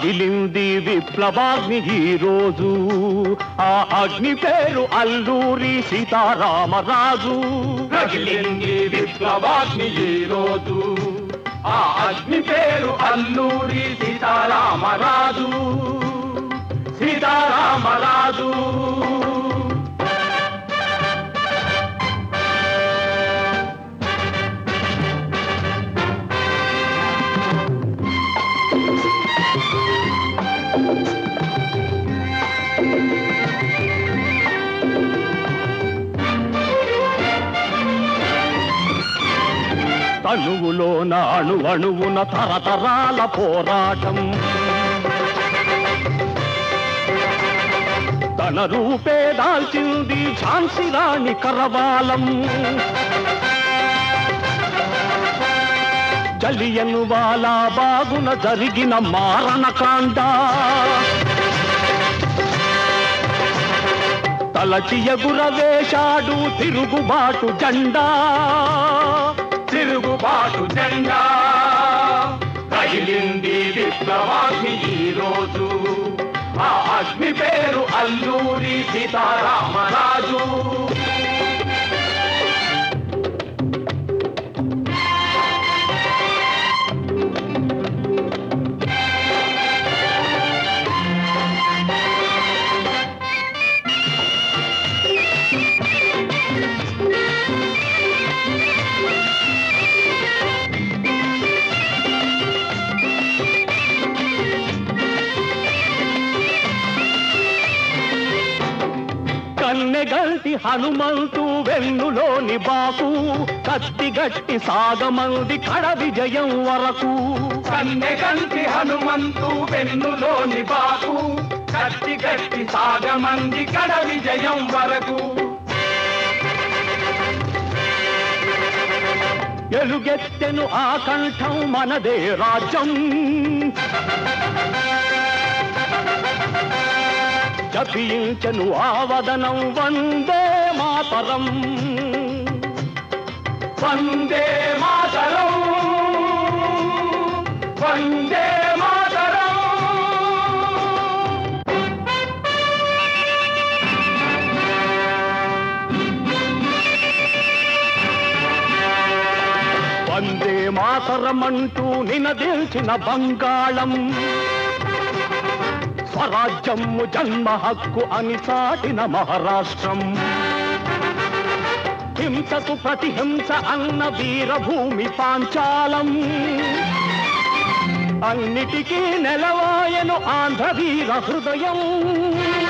రగిలింది విప్లవాగ్ని ఈ రోజు, ఆ అగ్ని పేరు అల్లూరి సీతారామరాజు. రగిలింది విప్లవాగ్ని ఈ రోజు, ఆ అగ్ని పేరు అల్లూరి సీతారామరాజు. సీతారామరాజు తనువులోన అణువణువున తరతరాల పోరాటం, తన రూపే దాల్చింది ఝాన్సీ రాణి కరవాలం. జలియన్ వాలా బాగున జరిగిన మారణకాండ, తలచి ఎగురవేశాడు తిరుగుబాటు జెండా. తిరుగుబాటు జెండా రగిలింది విప్లవాగ్ని ఈ రోజు, ఆ అగ్ని పేరు అల్లూరి సీతారామరాజు. కన్నెగల్టి హనుమంతు వెన్నులోని బాకు, కత్తి గట్టి సాగమంది కడ విజయం వరకు. కన్నెగల్టి హనుమంతు వెన్నులోని బాకు, కత్తి గట్టి సాగమంది కడ విజయం వరకు. ఎలుగెత్తెను ఆ కంఠం మనదే రాజ్యం, జపించెను ఆ వదనం వందే మాతరం. వందే మాతరం, వందే మాతరం. వందే మాతరమంటూ నినదిల్చిన బంగాళం, స్వరాజ్యము జన్మ హక్కు అని చాటిన మహారాష్ట్రం. హింసకు ప్రతిహింస అన్న వీరభూమి పాంచాలం, అన్నిటికీ నెలవాయను ఆంధ్ర వీర హృదయం.